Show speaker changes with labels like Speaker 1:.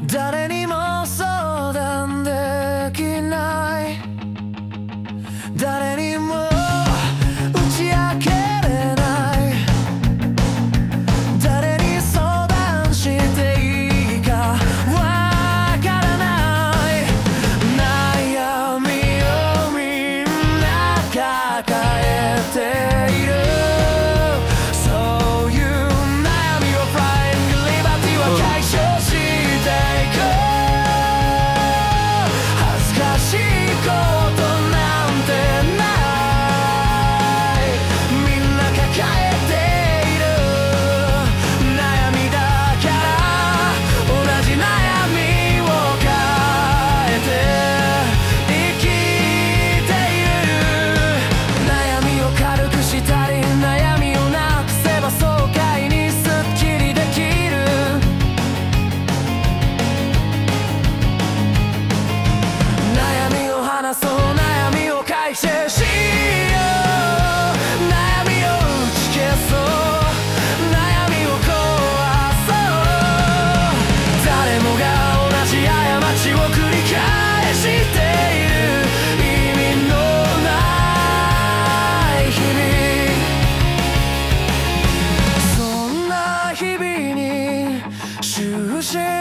Speaker 1: 誰にも相談できない、誰にも打ち明けれない、誰に相談していいかわからない、悩みをみんな抱えている、そういう悩みをフライングリバティは解消していく、恥ずかしいことなんてない、みんな抱えている悩みだから同じ悩みを変えて生きている、悩みを軽くしたり悩みをなくせば爽快にすっきりできる、悩みを話そう、悩みを解消しよう、悩みを打ち消そう、悩みを壊そう、誰もが同じ過ちを繰り返している、意味のない日々、そんな日々に終止